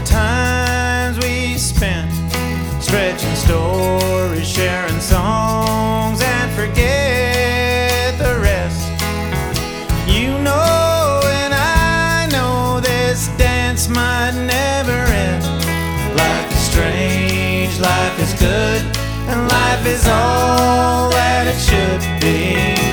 times we spent stretching stories, sharing songs, and forget the rest. You know and I know this dance might never end. Life is strange, life is good, and life is all that it should be.